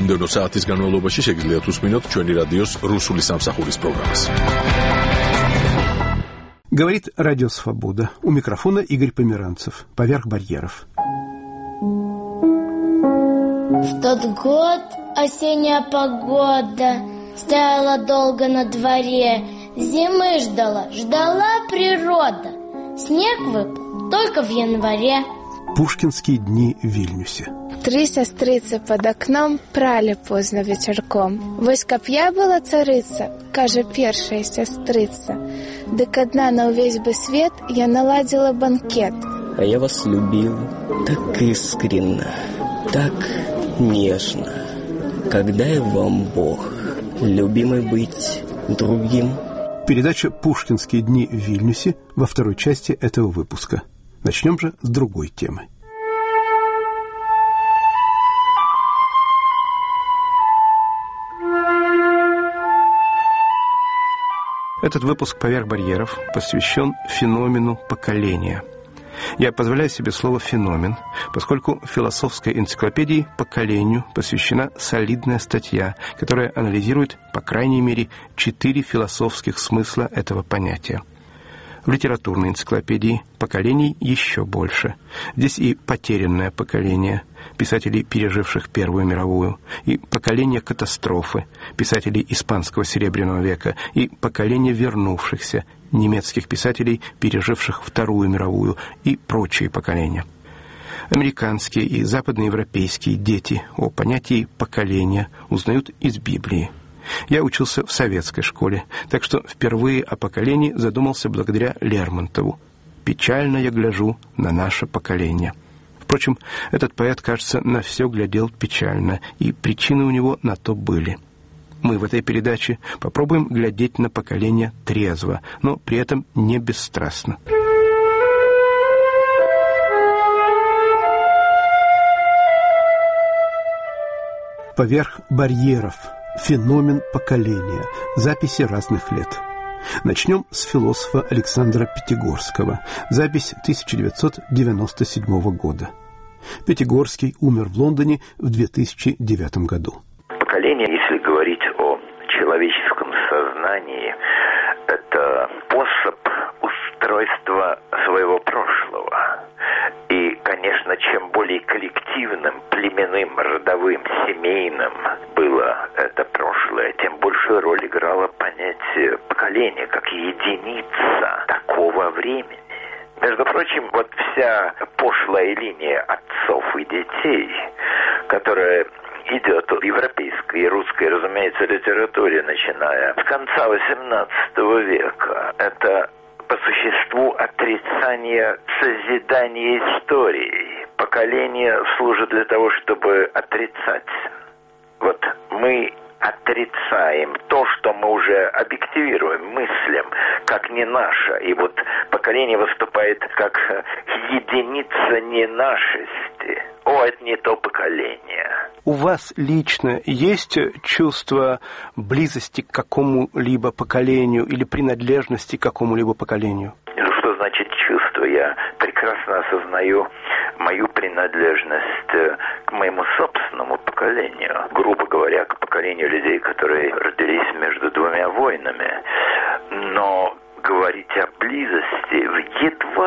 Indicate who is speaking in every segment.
Speaker 1: მომდევნო საათის განმავლობაში შეგიძლიათ უსმინოთ ჩვენი რადიოს რუსული სამსახურის პროგრამას.
Speaker 2: Говорит Радио Свобода. У микрофона Игорь Померанцев. Поверх барьеров.
Speaker 3: В тот год осенняя погода стояла долго на дворе. Зимы ждала природа. Снег выпал только в январе.
Speaker 2: Пушкинские дни в Вильнюсе.
Speaker 4: 3 сестрицы под окном прали поздно вечерком. Вось каб я была царыца, кажа першая сестрыца, дык одна на увесь бы свет я наладила банкет.
Speaker 5: А я вас любила так искренно, так нежно. Когда и вам Бог, любимый быть другим?
Speaker 2: Передача «Пушкинские дни в Вильнюсе» во второй части этого выпуска. Начнем же с другой темы. Этот выпуск «Поверх барьеров» посвящен феномену поколения. Я позволяю себе слово «феномен», поскольку в философской энциклопедии «Поколению» посвящена солидная статья, которая анализирует, по крайней мере, 4 философских смысла этого понятия. В литературной энциклопедии поколений еще больше. Здесь и потерянное поколение, писателей, переживших Первую мировую, и поколение катастрофы, писателей испанского Серебряного века, и поколение вернувшихся, немецких писателей, переживших Вторую мировую, и прочие поколения. Американские и западноевропейские дети о понятии поколения узнают из Библии. Я учился в советской школе, так что впервые о поколении задумался благодаря Лермонтову. «Печально я гляжу на наше поколение». Впрочем, этот поэт, кажется, на все глядел печально, и причины у него на то были. Мы в этой передаче попробуем глядеть на поколение трезво, но при этом не бесстрастно. Поверх барьеров. Феномен поколения. Записи разных лет. Начнем с философа Александра Пятигорского. Запись 1997 года. Пятигорский умер в Лондоне в 2009 году.
Speaker 6: Поколение, если говорить о человеческом сознании, это способ устройства своего прошлого. И, конечно, чем более коллективным, племенным, родовым, семейным было это прошлое, тем большую роль играло понятие поколения, как единица такого времени. Между прочим, вот вся пошлая линия отцов и детей, которая идет в европейской и русской, разумеется, литературе, начиная с конца XVIII века, это по существу отрицание созидания истории. Поколение служит для того, чтобы отрицать. Вот мы отрицаем то, что мы уже объективируем, мыслим, как не наше. И вот поколение выступает как единица ненашести. О, это не то поколение.
Speaker 2: У вас лично есть чувство близости к какому-либо поколению или принадлежности к какому-либо поколению?
Speaker 6: Ну, что значит чувство? Я прекрасно осознаю мою принадлежность к моему собственному поколению. Грубо говоря, к поколению людей, которые родились между двумя войнами. Но говорить о близости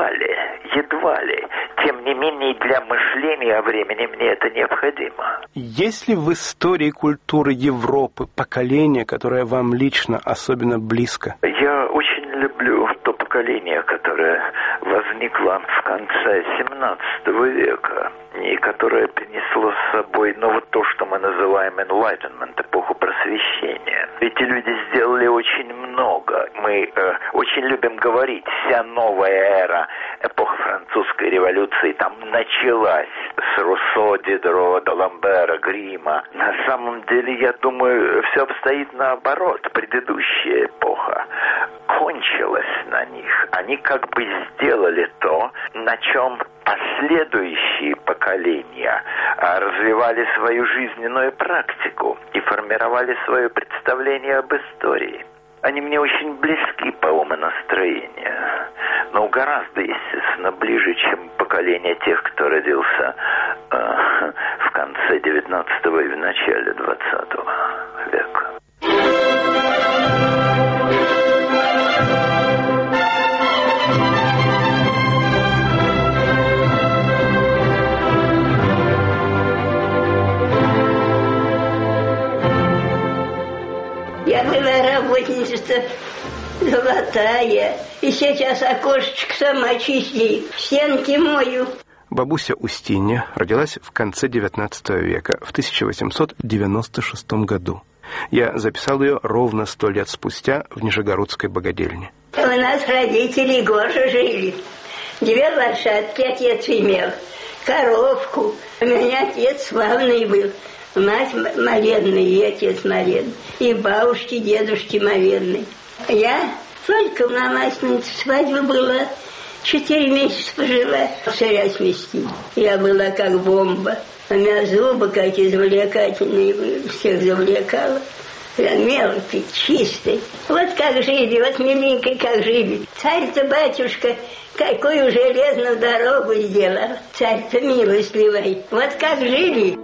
Speaker 6: едва ли. Тем не менее, для мышления о времени мне это необходимо.
Speaker 2: Есть ли в истории культуры Европы поколение, которое вам лично особенно близко?
Speaker 6: Я очень люблю то поколение, которое возникло в конце XVII века и которое принесло с собой, вот то, что мы называем enlightenment, эпоху просвещения. Эти люди сделали очень много. Мы очень любим говорить, вся новая эра, эпоха французской революции, там началась с Руссо, Дидро, Даламбера, Грима. На самом деле, я думаю, все обстоит наоборот. Предыдущая эпоха кончилась на них. Они как бы сделали то, на чем последующие поколения развивали свою жизненную практику и формировали свое представление об истории. Они мне очень близки по умонастроению, но гораздо, естественно, ближе, чем поколение тех, кто родился в конце конце 19-го и в начале 20 века.
Speaker 7: Я была работница золотая, и сейчас окошечко сама чистую, стенки мою.
Speaker 2: Бабуся Устинья родилась в конце XIX века, в 1896 году. Я записал ее ровно 100 лет спустя в Нижегородской богадельне.
Speaker 7: У нас родители горше жили. 2 лошадки отец имел, коровку. У меня отец славный был. Мать молодная и отец молодный. И бабушки, дедушки молодные. Я только на масленицу свадьба была. 4 месяца пожила, царя сместили. Я была как бомба. У меня зубы как извлекательные были, всех завлекала. Я мелкий, чистый. Вот как жили, вот миленький как жили. Царь-то, батюшка, какую железную дорогу сделал. Царь-то милостливый. Вот как жили.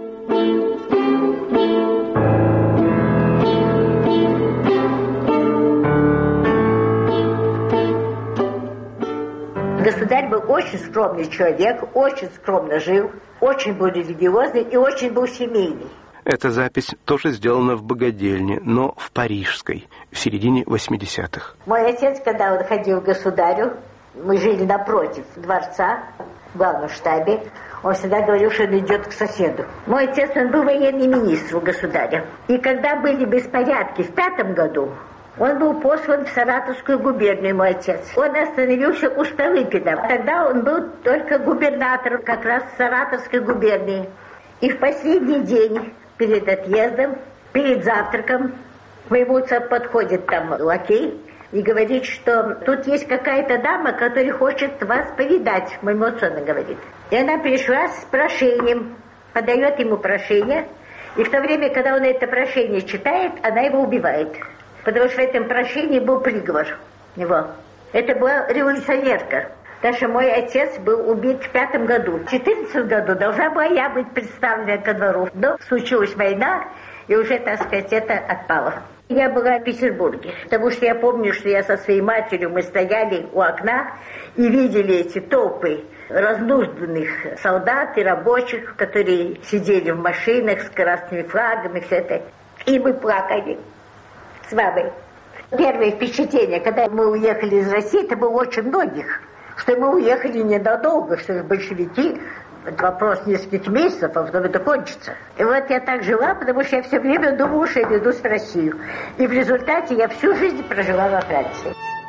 Speaker 8: Государь был очень скромный человек, очень скромно жил, очень был религиозный и очень был семейный.
Speaker 2: Эта запись тоже сделана в богадельне, но в Парижской, в середине 80-х.
Speaker 8: Мой отец, когда он ходил к государю, мы жили напротив дворца, в главном штабе, он всегда говорил, что он идет к соседу. Мой отец, он был военный министр у государя. И когда были беспорядки в 5 году, он был послан в Саратовскую губернию, мой отец. Он остановился у Столыпина. Тогда он был только губернатором как раз Саратовской губернии. И в последний день перед отъездом, перед завтраком, к моему отцу подходит там лакей и говорит, что тут есть какая-то дама, которая хочет вас повидать. Моему отцу она говорит. И она пришла с прошением, подает ему прошение. И в то время, когда он это прошение читает, она его убивает. Потому что в этом прошении был приговор его. Это была революционерка. Потому что мой отец был убит в 5 году. В 14 году должна была я быть представлена ко двору. Но случилась война, и уже, так сказать, это отпало. Я была в Петербурге, потому что я помню, что я со своей матерью, мы стояли у окна и видели эти толпы разнузданных солдат и рабочих, которые сидели в машинах с красными флагами, все это. И мы плакали с мамой. Первое впечатление, когда мы уехали из России, это было очень многих, что мы уехали ненадолго, что большевики, это вопрос нескольких месяцев, а потом это кончится. И вот я так жила, потому что я все время думала, что я вернусь в Россию. И в результате я всю жизнь прожила во Франции.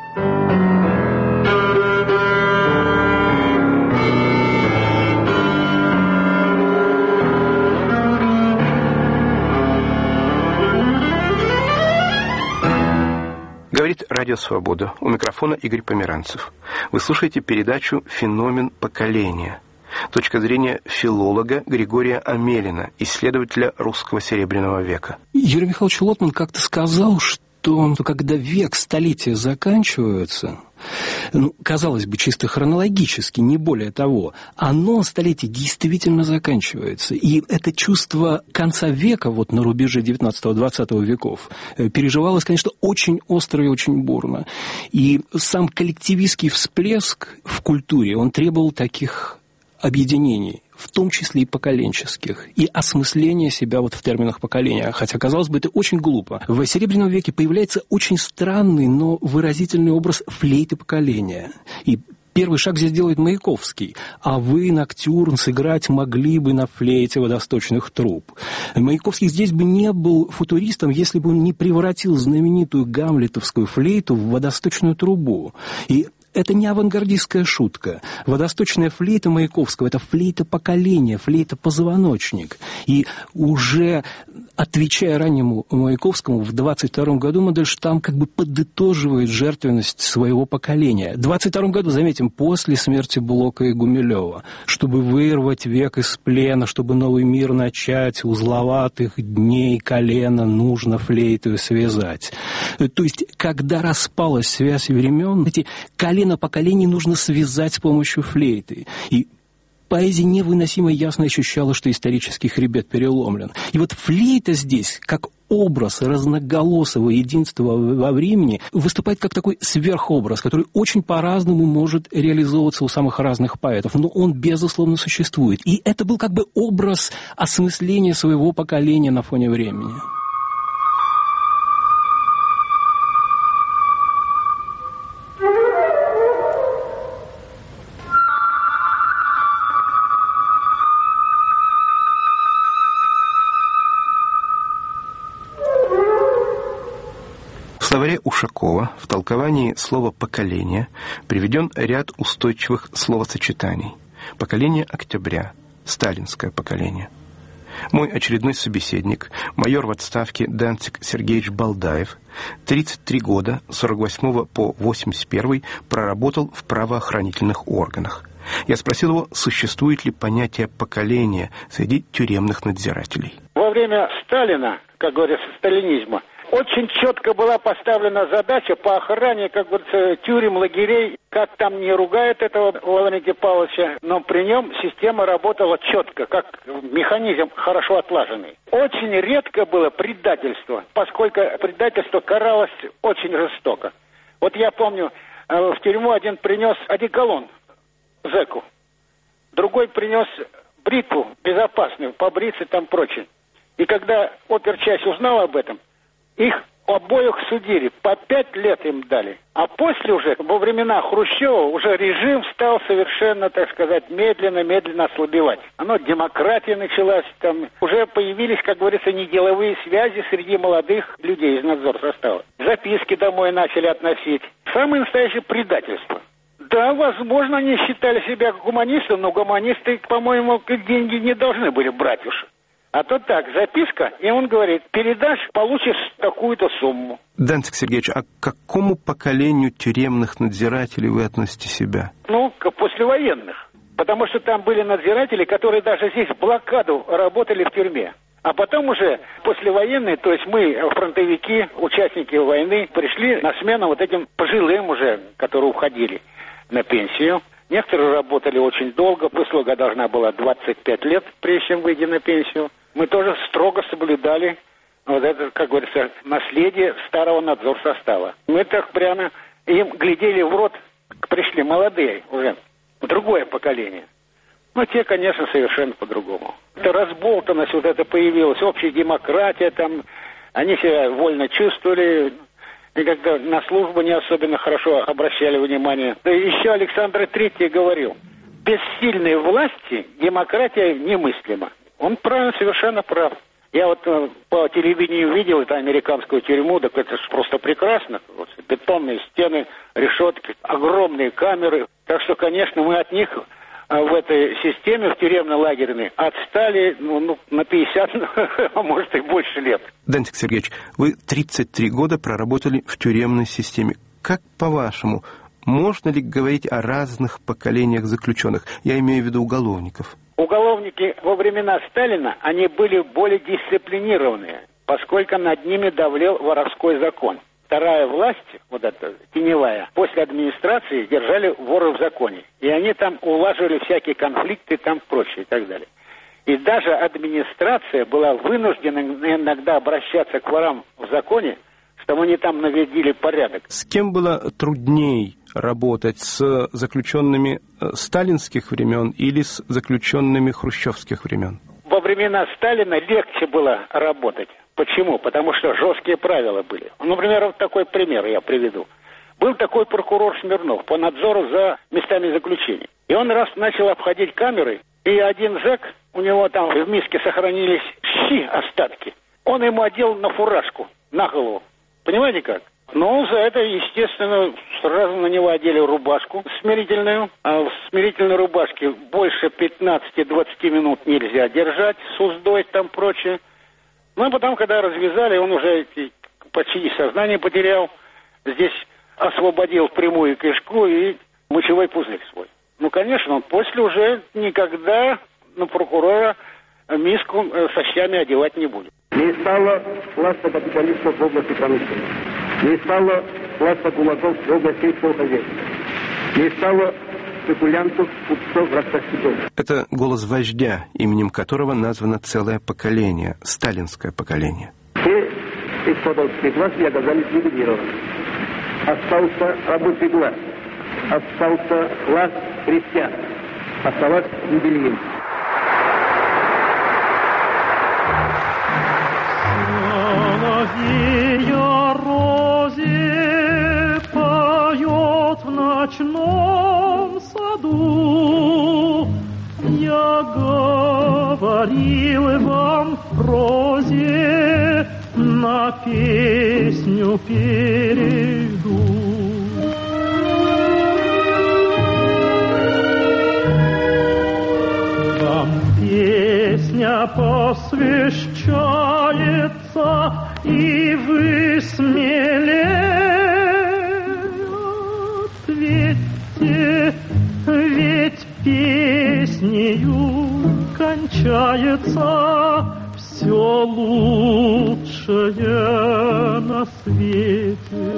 Speaker 2: Говорит Радио Свобода. У микрофона Игорь Померанцев. Вы слушаете передачу «Феномен поколения». Точка зрения филолога Григория Амелина, исследователя русского Серебряного века.
Speaker 9: Юрий Михайлович Лотман как-то сказал, что когда век, столетия заканчиваются, казалось бы, чисто хронологически, не более того, оно, столетие, действительно заканчивается. И это чувство конца века, вот на рубеже 19-20 веков, переживалось, конечно, очень остро и очень бурно. И сам коллективистский всплеск в культуре, он требовал таких объединений, в том числе и поколенческих, и осмысления себя вот в терминах поколения. Хотя, казалось бы, это очень глупо. В Серебряном веке появляется очень странный, но выразительный образ флейты поколения. И первый шаг здесь делает Маяковский. А вы, Ноктюрн, сыграть могли бы на флейте водосточных труб. Маяковский здесь бы не был футуристом, если бы он не превратил знаменитую гамлетовскую флейту в водосточную трубу. И это не авангардистская шутка. Водосточная флейта Маяковского – это флейта поколения, флейта-позвоночник. И уже отвечая раннему Маяковскому, в 22 году Мандельштам как бы подытоживает жертвенность своего поколения. В 22 году, заметим, после смерти Блока и Гумилева. Чтобы вырвать век из плена, чтобы новый мир начать, узловатых дней колена нужно флейту связать. То есть, когда распалась связь времен, эти колена поколений нужно связать с помощью флейты. И поэзия невыносимо ясно ощущала, что исторический хребет переломлен. И вот флейта здесь, как образ разноголосого единства во времени, выступает как такой сверхобраз, который очень по-разному может реализовываться у самых разных поэтов, но он, безусловно, существует. И это был как бы образ осмысления своего поколения на фоне времени.
Speaker 2: В словаре Ушакова в толковании слова «поколение» приведен ряд устойчивых словосочетаний. Поколение октября, сталинское поколение. Мой очередной собеседник, майор в отставке Данцик Сергеевич Балдаев, 33 года, с 48 по 81 проработал в правоохранительных органах. Я спросил его, существует ли понятие поколения среди тюремных надзирателей.
Speaker 10: Во время Сталина, как говорится, сталинизма, очень четко была поставлена задача по охране, как говорится, тюрем, лагерей. Как там не ругают этого Лаврентия Павловича, но при нем система работала четко, как механизм хорошо отлаженный. Очень редко было предательство, поскольку предательство каралось очень жестоко. Вот я помню, в тюрьму один принес одеколон зэку, другой принес бритву безопасную, побриться там прочее. И когда оперчасть узнала об этом, их обоих судили, по 5 лет им дали. А после уже, во времена Хрущева, уже режим стал совершенно, так сказать, медленно ослабевать. Демократия началась, там уже появились, как говорится, неделовые связи среди молодых людей из надзорсостава. Записки домой начали относить. Самое настоящее предательство. Да, возможно, они считали себя гуманистами, но гуманисты, по-моему, деньги не должны были брать уж. А то так, записка, и он говорит, передашь, получишь такую-то сумму.
Speaker 2: Данцик Сергеевич, а к какому поколению тюремных надзирателей вы относите себя?
Speaker 10: К послевоенных. Потому что там были надзиратели, которые даже здесь в блокаду работали в тюрьме. А потом уже послевоенные, то есть мы, фронтовики, участники войны, пришли на смену вот этим пожилым уже, которые уходили на пенсию. Некоторые работали очень долго, выслуга должна была 25 лет, прежде чем выйти на пенсию. Мы тоже строго соблюдали вот это, как говорится, наследие старого надзорсостава. Мы так прямо им глядели в рот, пришли молодые уже, другое поколение. Те, конечно, совершенно по-другому. Это разболтанность вот это появилась, общая демократия, там, они себя вольно чувствовали, и когда на службу не особенно хорошо обращали внимание. Да еще Александр III говорил, без сильной власти демократия немыслима. Он правильно, совершенно прав. Я вот по телевидению видел эту американскую тюрьму, так это же просто прекрасно. Вот, бетонные стены, решетки, огромные камеры. Так что, конечно, мы от них в этой системе, в тюремно-лагерной, отстали на 50, а может и больше лет.
Speaker 2: Данцик Сергеевич, вы 33 года проработали в тюремной системе. Как, по-вашему, можно ли говорить о разных поколениях заключенных? Я имею в виду уголовников.
Speaker 10: Уголовники во времена Сталина, они были более дисциплинированные, поскольку над ними давлел воровской закон. Вторая власть, вот эта теневая, после администрации держали воры в законе. И они там улаживали всякие конфликты, там прочее и так далее. И даже администрация была вынуждена иногда обращаться к ворам в законе, чтобы они там наведили порядок.
Speaker 2: С кем было трудней работать? С заключенными сталинских времен или с заключенными хрущевских времен?
Speaker 10: Во времена Сталина легче было работать. Почему? Потому что жесткие правила были. Например, вот такой пример я приведу. Был такой прокурор Смирнов по надзору за местами заключения. И он раз начал обходить камеры, и один зэк, у него там в миске сохранились щи, остатки. Он ему одел на фуражку, на голову. Понимаете как? За это, естественно, сразу на него одели рубашку смирительную. А в смирительной рубашке больше 15-20 минут нельзя держать, с уздой там прочее. А потом, когда развязали, он уже почти сознание потерял. Здесь освободил прямую кишку и мочевой пузырь свой. Конечно, он после уже никогда на прокурора миску со щами одевать не будет.
Speaker 11: Не стало класса капиталистов в области промышленности. Не стало класса кулаков в области сельского хозяйства. Не стало спекулянтов, купцов, ростовщиков.
Speaker 2: Это голос вождя, именем которого названо целое поколение, сталинское поколение.
Speaker 11: Все эсходовские власти оказались ликвидированы. Остался рабочий класс, остался класс крестьян, осталась интеллигенция.
Speaker 12: Соловья розе поет в ночном саду. Я говорил вам в прозе, на песню перейду. Вам песня посвящается, и вы смелее ответьте, ведь песнею кончается все лучшее на свете.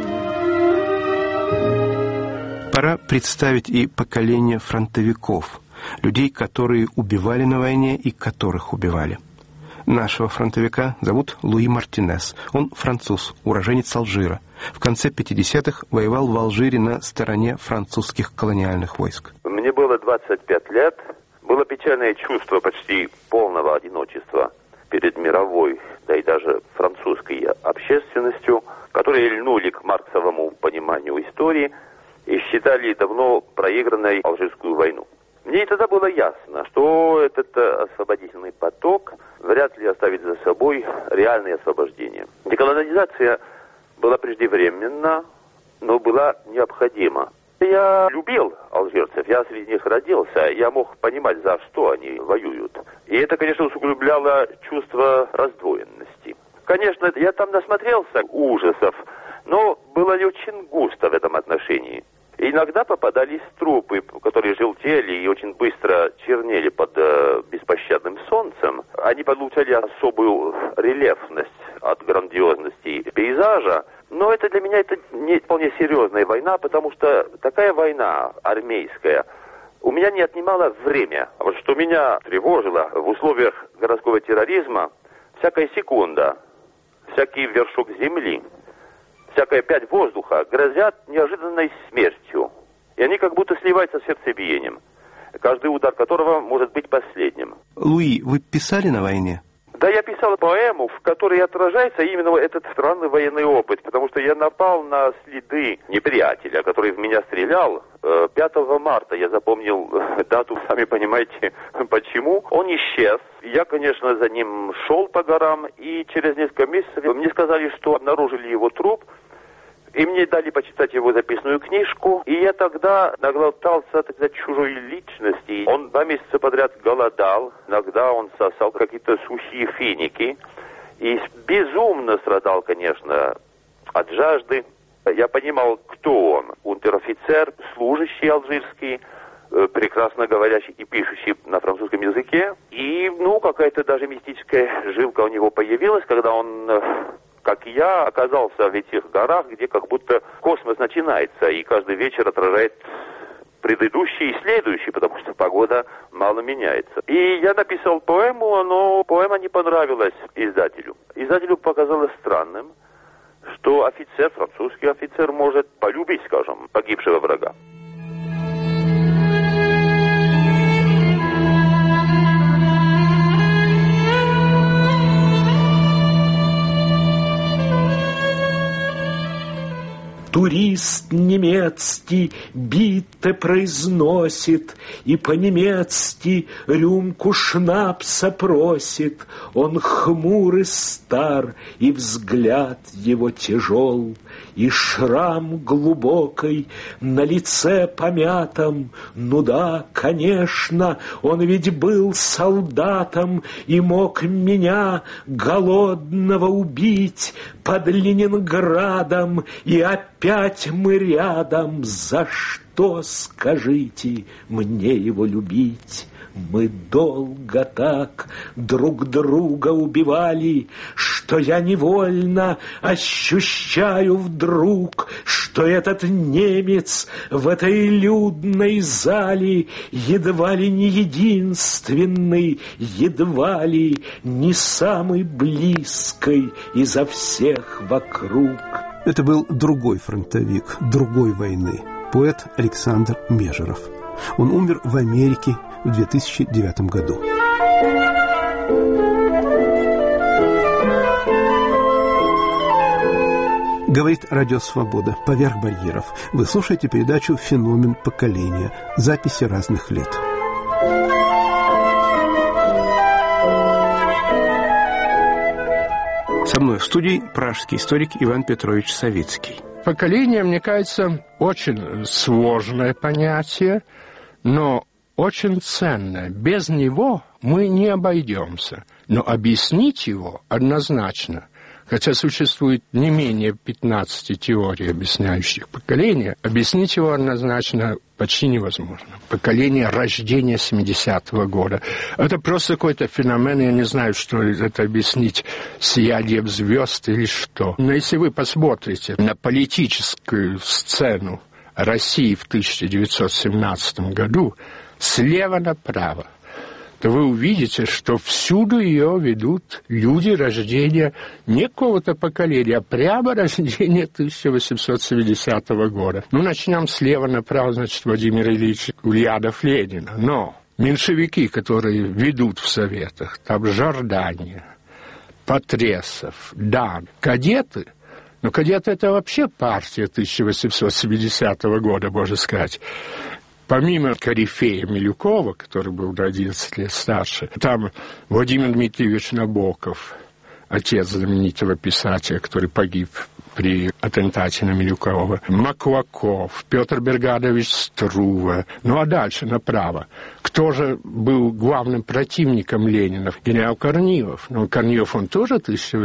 Speaker 2: Пора представить и поколение фронтовиков, людей, которые убивали на войне и которых убивали. Нашего фронтовика зовут Луи Мартинес. Он француз, уроженец Алжира. В конце 50-х воевал в Алжире на стороне французских колониальных войск.
Speaker 6: Мне было 25 лет. Было печальное чувство почти полного одиночества перед мировой, да и даже французской общественностью, которые льнули к марксовому пониманию истории и считали давно проигранной Алжирскую войну. Мне и тогда было ясно, что этот освободительный поток вряд ли оставит за собой реальное освобождение. Деколонизация была преждевременна, но была необходима. Я любил алжирцев, я среди них родился, я мог понимать, за что они воюют. И это, конечно, усугубляло чувство раздвоенности. Конечно, я там насмотрелся ужасов, но было не очень густо в этом отношении. Иногда попадались трупы, которые желтели и очень быстро чернели под беспощадным солнцем. Они получали особую рельефность от грандиозности пейзажа. Но это для меня это не вполне серьезная война, потому что такая война армейская у меня не отнимала время. А вот что меня тревожило в условиях городского терроризма, всякая секунда, всякий вершок земли, всякая пять воздуха грозят неожиданной смертью. И они как будто сливаются с сердцебиением, каждый удар которого может быть последним.
Speaker 2: Луи, вы писали на войне?
Speaker 6: Да, я писал поэму, в которой отражается именно этот странный военный опыт, потому что я напал на следы неприятеля, который в меня стрелял 5 марта. Я запомнил дату, сами понимаете, почему. Он исчез. Я, конечно, за ним шел по горам, и через несколько месяцев мне сказали, что обнаружили его труп, и мне дали почитать его записную книжку, и я тогда наглотался, так сказать, чужой личности. Он 2 месяца подряд голодал, иногда он сосал какие-то сухие финики, и безумно страдал, конечно, от жажды. Я понимал, кто он. Унтер-офицер, служащий алжирский, прекрасно говорящий и пишущий на французском языке. И, какая-то даже мистическая жилка у него появилась, когда он, как и я, оказался в этих горах, где как будто космос начинается, и каждый вечер отражает предыдущий и следующий, потому что погода мало меняется. И я написал поэму, но поэма не понравилась издателю. Издателю показалось странным, что офицер, французский офицер, может полюбить, скажем, погибшего врага.
Speaker 12: Турист немецкий битте произносит и по-немецки рюмку шнапса просит. Он хмурый стар, и взгляд его тяжел, и шрам глубокой на лице помятом. Ну да, конечно, он ведь был солдатом и мог меня голодного убить под Ленинградом, и опять мы рядом. За что, скажите, мне его любить? Мы долго так друг друга убивали, что что я невольно ощущаю вдруг, что этот немец в этой людной зале едва ли не единственный, едва ли не самый близкий изо всех вокруг.
Speaker 2: Это был другой фронтовик, другой войны, поэт Александр Межеров. Он умер в Америке в 2009 году. Говорит Радио Свобода. Поверх барьеров. Вы слушаете передачу «Феномен поколения». Записи разных лет. Со мной в студии пражский историк Иван Петрович Савицкий.
Speaker 13: Поколение, мне кажется, очень сложное понятие, но очень ценное. Без него мы не обойдемся. Но объяснить его однозначно, хотя существует не менее 15 теорий, объясняющих поколение, объяснить его однозначно почти невозможно. Поколение рождения 70-го года. Это просто какой-то феномен, я не знаю, что это объяснить, сиянием звезд или что. Но если вы посмотрите на политическую сцену России в 1917 году слева направо, то вы увидите, что всюду ее ведут люди рождения не какого-то поколения, а прямо рождения 1870 года. Ну, начнем слева направо, значит, Владимир Ильич Ульянов-Ленина. Но меньшевики, которые ведут в Советах, там Жордания, Потресов, Дан, кадеты, но кадеты — это вообще партия 1870 года, можно сказать. Помимо корифея Милюкова, который был на 11 лет старше, там Владимир Дмитриевич Набоков, отец знаменитого писателя, который погиб при атентате на Милюкова, Маклаков, Петр Бергадович Струва. Ну а дальше направо. Кто же был главным противником Ленина? Генерал Корнилов. Ну, Корнилов, он тоже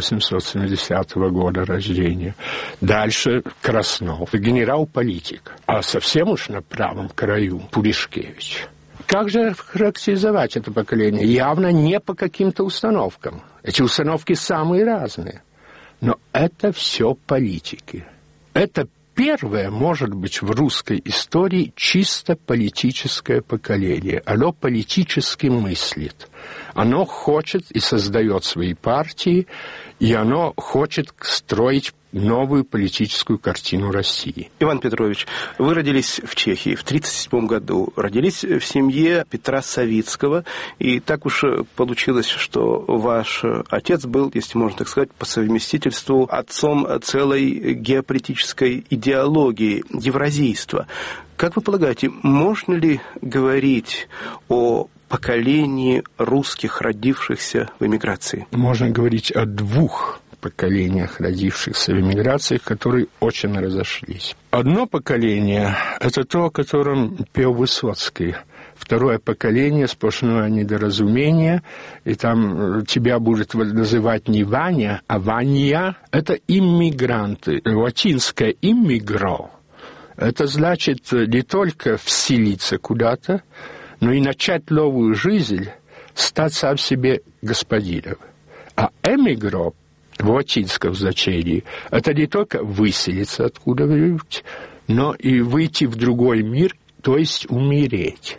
Speaker 13: 1870 года рождения. Дальше Краснов. Генерал-политик. А совсем уж на правом краю Пуришкевич. Как же характеризовать это поколение? Явно не по каким-то установкам. Эти установки самые разные. Но это все политики. Это первое, может быть, в русской истории чисто политическое поколение. Оно политически мыслит. Оно хочет и создает свои партии, и оно хочет строить новую политическую картину России.
Speaker 2: Иван Петрович, вы родились в Чехии в 1937 году, родились в семье Петра Савицкого, и так уж получилось, что ваш отец был, если можно так сказать, по совместительству отцом целой геополитической идеологии, евразийства. Как вы полагаете, можно ли говорить о поколении русских, родившихся в эмиграции?
Speaker 13: Можно говорить о двух поколениях, родившихся в эмиграции, которые очень разошлись. Одно поколение – это то, о котором пел Высоцкий. Второе поколение – сплошное недоразумение, и там тебя будет называть не Ваня, а Ваня. Это иммигранты. Латинское «иммигро» – это значит не только вселиться куда-то, но и начать новую жизнь, стать сам себе господином. А «эмигро» в латинском значении – это не только выселиться откуда-нибудь, но и выйти в другой мир, то есть умереть.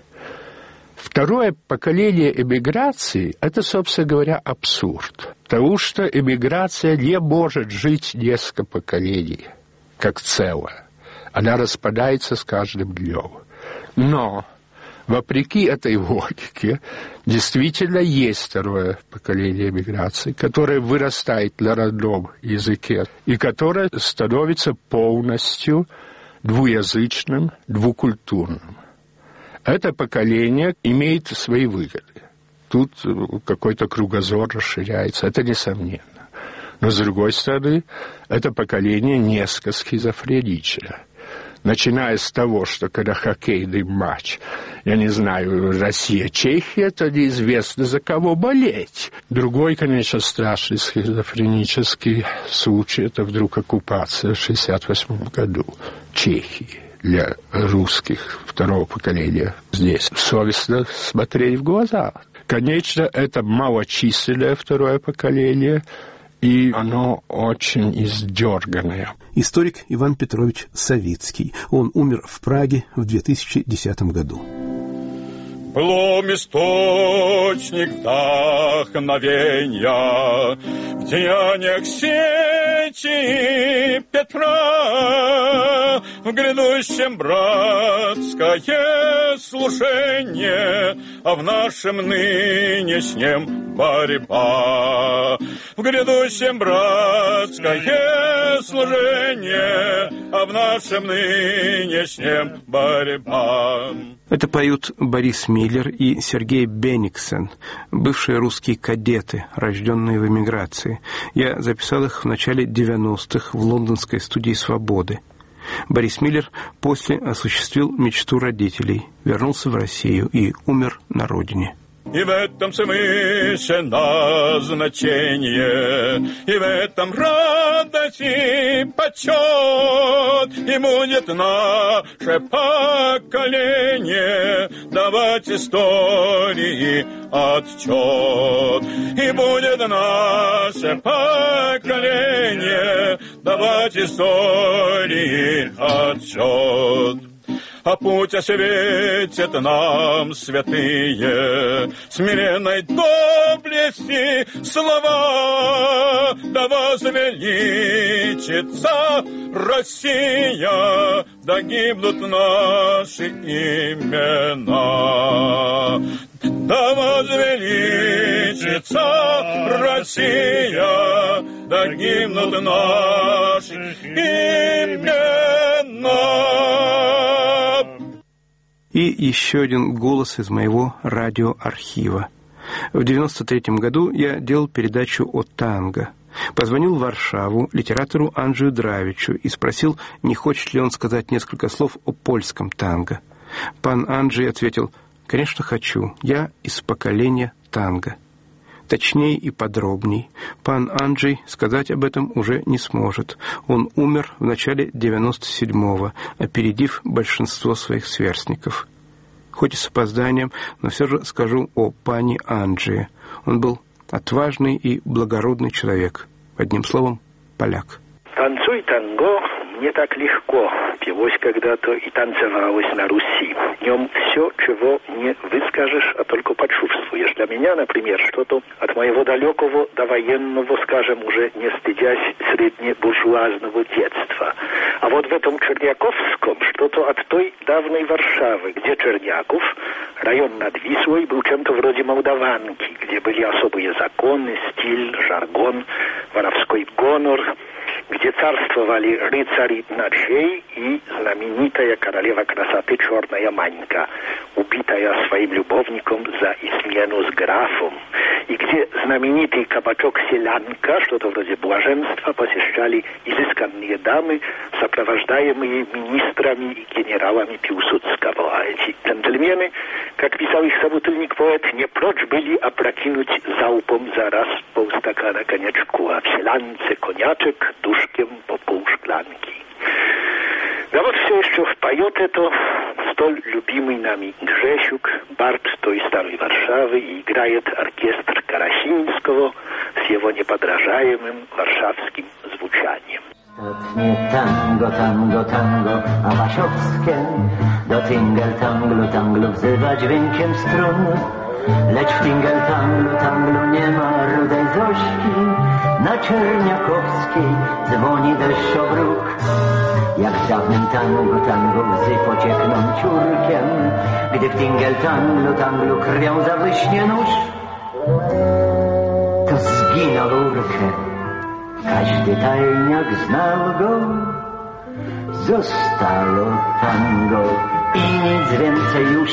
Speaker 13: Второе поколение эмиграции – это, собственно говоря, абсурд. Потому что эмиграция не может жить несколько поколений, как целое. Она распадается с каждым днем. Но вопреки этой логике, действительно есть второе поколение эмиграции, которое вырастает на родном языке и которое становится полностью двуязычным, двукультурным. Это поколение имеет свои выгоды. Тут какой-то кругозор расширяется, это несомненно. Но, с другой стороны, это поколение несколько шизофренично. Начиная с того, что когда хоккейный матч, я не знаю, Россия-Чехия, то неизвестно, за кого болеть. Другой, конечно, страшный шизофренический случай – это вдруг оккупация в 1968 году Чехии. Для русских второго поколения здесь совестно смотреть в глаза. Конечно, это малочисленное второе поколение, и оно очень издерганное.
Speaker 2: Историк Иван Петрович Савицкий. Он умер в Праге в 2010 году.
Speaker 14: Былом источник вдохновенья в деяниях Сети Петра, в грядущем братское служение, а в нашем нынешнем борьба. В грядущем братское служение, а в нашем нынешнем борьба.
Speaker 2: Это поют Борис Миллер и Сергей Бениксен, бывшие русские кадеты, рожденные в эмиграции. Я записал их в начале 90-х в лондонской студии «Свободы». Борис Миллер после осуществил мечту родителей, вернулся в Россию и умер на родине.
Speaker 14: И в этом смысл назначение, и в этом радость и почет, и будет наше поколение давать истории отчет. И будет наше поколение давать истории отчет. А путь осветит нам святые, смиренной доблести слова, да возвеличится Россия, да гибнут наши имена. Да возвеличится Россия, да гибнут наши имена.
Speaker 2: И еще один голос из моего радиоархива. В 93-м году я делал передачу о танго. Позвонил в Варшаву литератору Анджею Дравичу и спросил, не хочет ли он сказать несколько слов о польском танго. Пан Анджей ответил: «Конечно, хочу. Я из поколения танго». Точнее и подробней пан Анджей сказать об этом уже не сможет. Он умер в начале 97-го, опередив большинство своих сверстников. Хоть и с опозданием, но все же скажу о пане Анджее. Он был отважный и благородный человек. Одним словом, поляк.
Speaker 15: Танцуй танго не так легко. Пелось когда-то и танцевалось на Руси. В нем все, чего не выскажешь, а только почувствуешь. Для меня, например, что-то от моего далекого довоенного, скажем, уже не стыдясь среднебуржуазного детства. А вот в этом Черняковском что-то от той давней Варшавы, где Черняков, район над Вислой, был чем-то вроде Молдаванки, где были особые законы, стиль, жаргон, воровской гонор, где царствовали рыцари ночей и знаменитая королева красоты Черная Манька, убитая своим любовником за измену с графом, и где знаменитый кабачок «Селянка», что-то вроде блаженства, посещали изысканные дамы, сопровождаемые министрами и генералами Пилсудского. А эти джентльмены, как писал их собутыльник-поэт, не прочь были опрокинуть залпом за раз полстакана коньячку, а в селянце коньячек душком по полшклянки. Да вот все еще впоет это столь любимый нами Гжесюк, бард той старой Варшавы, и играет оркестр Карасинского с его неподражаемым варшавским звучанием.
Speaker 16: Tango, tango, tango, a Wasiowskie do tingle-tanglu, tanglu wzywa dźwiękiem strun. Lecz w tingle-tanglu, tanglu nie ma rudej Zośki. Na Czerniakowskiej dzwoni deszczowróg. Jak w dawnym tangu, tangu łzy pociekną ciurkiem, gdy w tingle-tanglu, tanglu krwią zabłyśnie nóż, to zginął urkę. Każdy tajniak znał go, zostało tango i nic więcej już.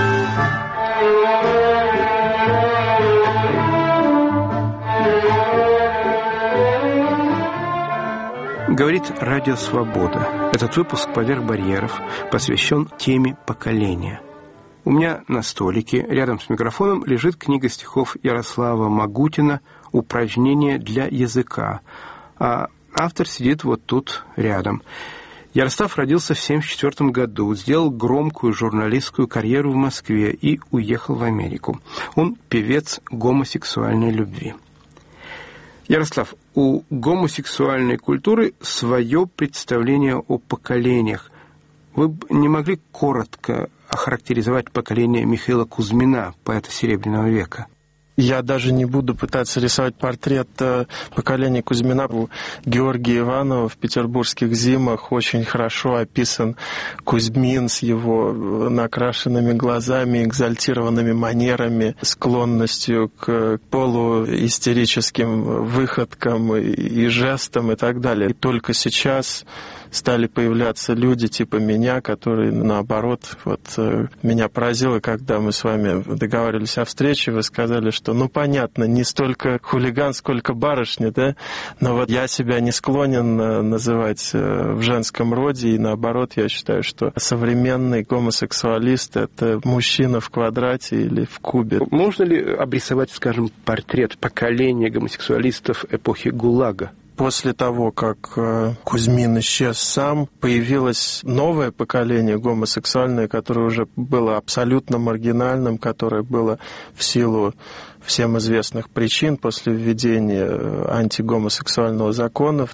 Speaker 2: Говорит Радио Свобода. Этот выпуск «Поверх барьеров» посвящен теме поколения. У меня на столике рядом с микрофоном лежит книга стихов Ярослава Магутина «Упражнения для языка», а автор сидит вот тут рядом. Ярослав родился в 1974 году, сделал громкую журналистскую карьеру в Москве и уехал в Америку. Он певец гомосексуальной любви. Ярослав, у гомосексуальной культуры свое представление о поколениях. Вы бы не могли коротко охарактеризовать поколение Михаила Кузьмина, поэта Серебряного века?
Speaker 17: Я даже не буду пытаться рисовать портрет поколения Кузьмина. У Георгия Иванова в «Петербургских зимах» очень хорошо описан Кузьмин с его накрашенными глазами, экзальтированными манерами, склонностью к полуистерическим выходкам и жестам и так далее. И только сейчас стали появляться люди типа меня, которые, наоборот, меня поразило, когда мы с вами договаривались о встрече, вы сказали, что, понятно, не столько хулиган, сколько барышня, да, но я себя не склонен называть в женском роде, и наоборот, я считаю, что современный гомосексуалист — это мужчина в квадрате или в кубе.
Speaker 2: Можно ли обрисовать, скажем, портрет поколения гомосексуалистов эпохи ГУЛАГа?
Speaker 17: После того, как Кузьмин исчез сам, появилось новое поколение гомосексуальное, которое уже было абсолютно маргинальным, которое было в силу всем известных причин после введения антигомосексуального закона в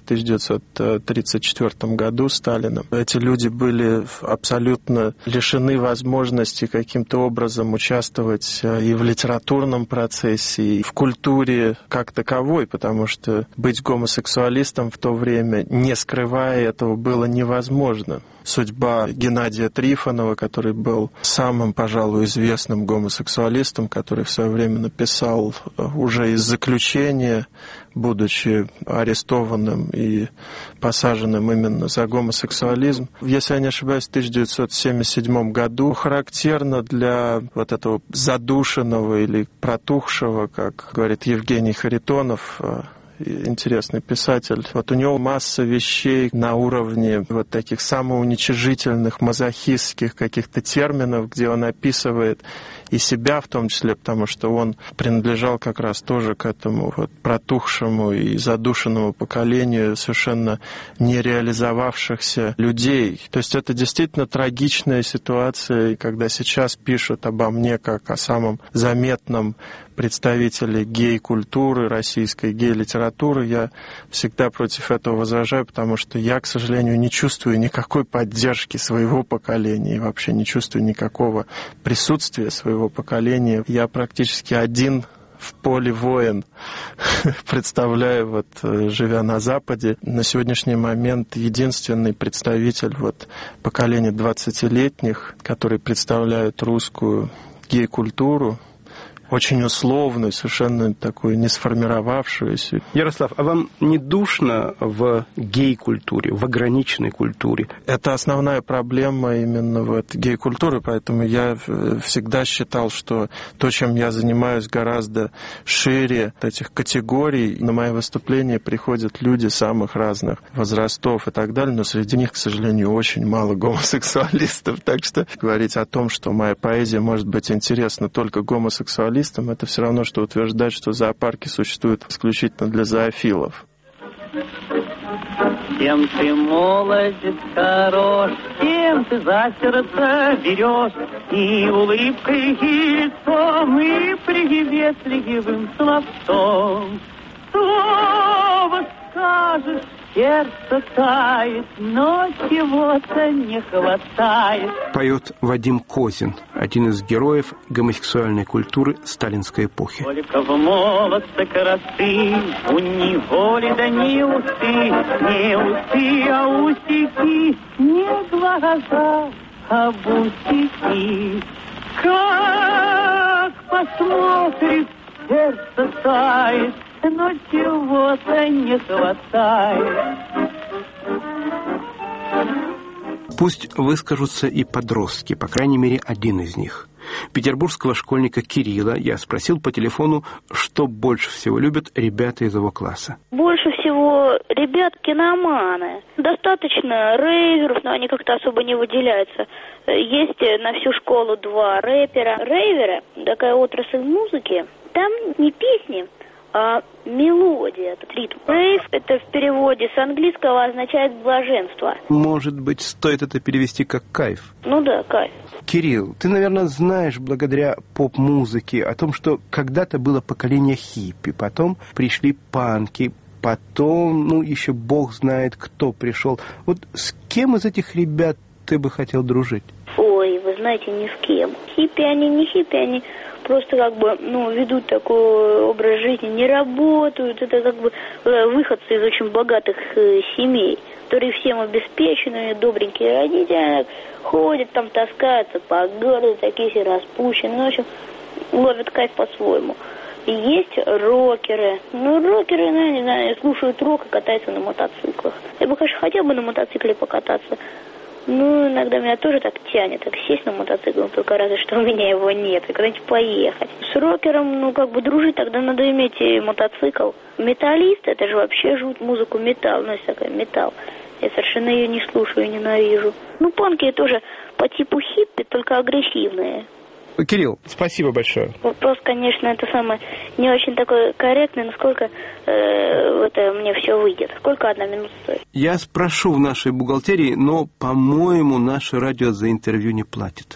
Speaker 17: 1934 году Сталином. Эти люди были абсолютно лишены возможности каким-то образом участвовать и в литературном процессе, и в культуре как таковой, потому что быть гомосексуалистом в то время, не скрывая этого, было невозможно. Судьба Геннадия Трифонова, который был самым, пожалуй, известным гомосексуалистом, который в свое время написал уже из заключения, будучи арестованным и посаженным именно за гомосексуализм, если я не ошибаюсь, в 1977 году, характерно для этого задушенного или протухшего, как говорит Евгений Харитонов, интересный писатель. У него масса вещей на уровне таких самоуничижительных, мазохистских каких-то терминов, где он описывает и себя в том числе, потому что он принадлежал как раз тоже к этому протухшему и задушенному поколению совершенно не реализовавшихся людей. То есть это действительно трагичная ситуация, и когда сейчас пишут обо мне как о самом заметном представителе гей-культуры, российской гей-литературы, я всегда против этого возражаю, потому что я, к сожалению, не чувствую никакой поддержки своего поколения и вообще не чувствую никакого присутствия своего поколения. Я практически один в поле воин, представляю, живя на Западе, на сегодняшний момент единственный представитель поколения 20-летних, которые представляют русскую гей-культуру, очень условную, совершенно такую не сформировавшуюся.
Speaker 2: Ярослав, а вам не душно в гей-культуре, в ограниченной культуре?
Speaker 17: Это основная проблема именно гей-культуры, поэтому я всегда считал, что то, чем я занимаюсь, гораздо шире этих категорий. На мои выступления приходят люди самых разных возрастов и так далее, но среди них, к сожалению, очень мало гомосексуалистов. Так что говорить о том, что моя поэзия может быть интересна только гомосексуалистам, это все равно, что утверждать, что зоопарки существуют исключительно для зоофилов.
Speaker 18: Тем ты молодец хорош, тем ты за сердце берешь, и улыбкой, и лицом, и приветливым словцом. Слово скажешь, сердце тает, но чего-то не хватает.
Speaker 2: Поет Вадим Козин, один из героев гомосексуальной культуры сталинской эпохи.
Speaker 18: Только в молодце красы, у неволи да не усы, а усики, не глаза, а бусики. Как посмотрит, сердце тает, но чего-то не хватает.
Speaker 2: Пусть выскажутся и подростки, по крайней мере, один из них. Петербургского школьника Кирилла я спросил по телефону, что больше всего любят ребята из его класса.
Speaker 19: Больше всего ребят киноманы. Достаточно рейверов, но они как-то особо не выделяются. Есть на всю школу 2 рэпера. Рейверы, такая отрасль музыки, там не песни, а мелодия, этот ритм. Рейв, это в переводе с английского означает блаженство.
Speaker 2: Может быть, стоит это перевести как кайф?
Speaker 19: Ну да, кайф.
Speaker 2: Кирилл, ты, наверное, знаешь благодаря поп-музыке о том, что когда-то было поколение хиппи, потом пришли панки, потом, еще бог знает, кто пришел. Вот с кем из этих ребят ты бы хотел дружить?
Speaker 19: Ой, вы знаете, ни с кем. Хиппи они, не хиппи, они просто ведут такой образ жизни, не работают. Это выходцы из очень богатых семей, которые всем обеспечены, добренькие родители, ходят там, таскаются по городу, такие все распущенные, в общем, ловят кайф по-своему. И есть рокеры. Рокеры, не знаю, слушают рок и катаются на мотоциклах. Я бы, конечно, хотел бы на мотоцикле покататься. Иногда меня тоже так тянет, так сесть на мотоцикл, только разве что у меня его нет, и куда-нибудь поехать. С рокером, дружить, тогда надо иметь и мотоцикл. Металлист, это же вообще жут музыку металл, есть такая металл. Я совершенно ее не слушаю и ненавижу. Панки тоже по типу хиппи, только агрессивные.
Speaker 2: Кирилл, спасибо большое.
Speaker 19: Вопрос, конечно, это самое не очень такой корректный, насколько это мне все выйдет. Сколько 1 минута стоит?
Speaker 2: Я спрошу в нашей бухгалтерии, но, по-моему, наше радио за интервью не платит.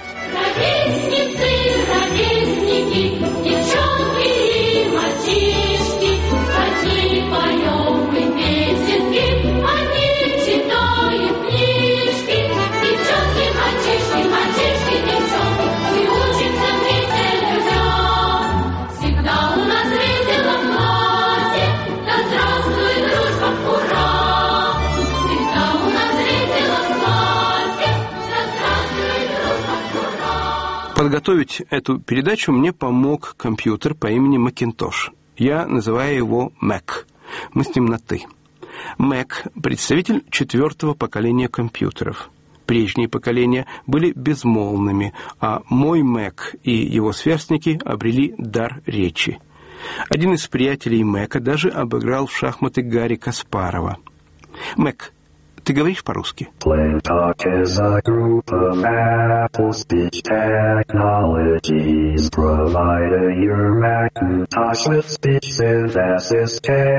Speaker 18: Ровесницы, ровесники, девчонки и мальчишки, одни поем мы песенки, одни читаем книжки. Девчонки, мальчишки, мальчишки, девчонки, мы учимся вместе любя. Всегда у нас весело в классе, да здравствует дружба, ура! Всегда у нас весело в классе, да здравствует дружба, ура!
Speaker 2: Подготовить эту передачу мне помог компьютер по имени Макинтош. Я называю его Mac. Мы с ним на «ты». Mac – представитель 4-го поколения компьютеров. Прежние поколения были безмолвными, а мой Mac и его сверстники обрели дар речи. Один из приятелей Мэка даже обыграл в шахматы Гарри Каспарова. Мэк, ты говоришь по-русски?
Speaker 20: PlayTalk is a group of Apple speech technologies providing your Macintosh with speech synthesis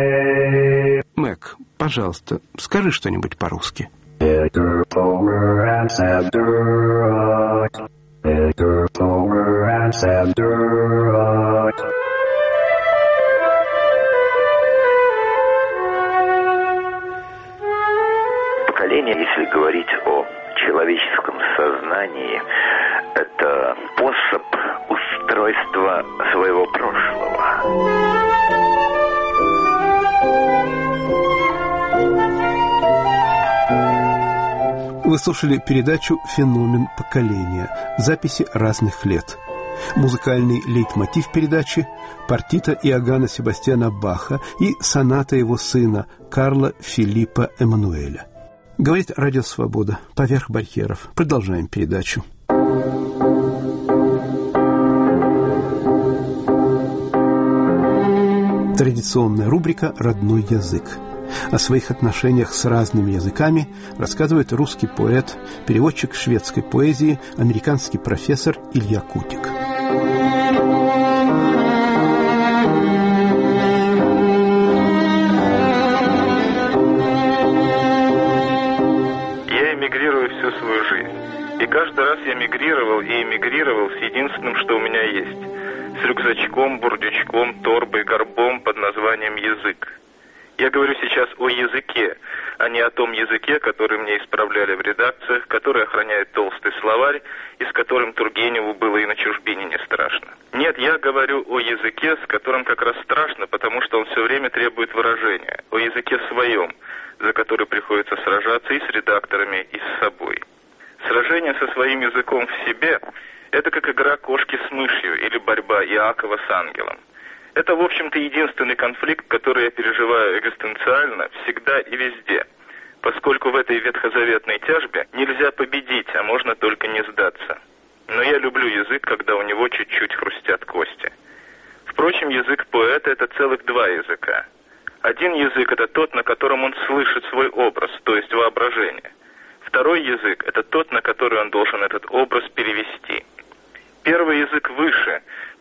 Speaker 20: K.
Speaker 2: Мэк, пожалуйста, скажи что-нибудь по-русски.
Speaker 20: Edgar Pomer and Sam Durock. Edgar Pomer and Sam Durock.
Speaker 6: Поколение, если говорить о человеческом сознании, это способ устройства своего прошлого.
Speaker 2: Вы слушали передачу «Феномен поколения», записи разных лет. Музыкальный лейтмотив передачи – партита Иоганна Себастьяна Баха и соната его сына Карла Филиппа Эммануэля. Говорит Радио Свобода. Поверх барьеров. Продолжаем передачу. Традиционная рубрика «Родной язык». О своих отношениях с разными языками рассказывает русский поэт, переводчик шведской поэзии, американский профессор Илья Кутик.
Speaker 21: Я эмигрирую всю свою жизнь. И каждый раз я мигрировал и эмигрировал с единственным, что у меня есть. С рюкзачком, бурдючком, торбой, горбом под названием «язык». Я говорю сейчас о языке, а не о том языке, который мне исправляли в редакциях, который охраняет толстый словарь, и с которым Тургеневу было и на чужбине не страшно. Нет, я говорю о языке, с которым как раз страшно, потому что он все время требует выражения, о языке своем, за который приходится сражаться и с редакторами, и с собой. Сражение со своим языком в себе – это как игра кошки с мышью или борьба Иакова с ангелом. Это, в общем-то, единственный конфликт, который я переживаю экзистенциально всегда и везде, поскольку в этой ветхозаветной тяжбе нельзя победить, а можно только не сдаться. Но я люблю язык, когда у него чуть-чуть хрустят кости. Впрочем, язык поэта – это целых два языка. Один язык – это тот, на котором он слышит свой образ, то есть воображение. Второй язык – это тот, на который он должен этот образ перевести. Первый язык выше,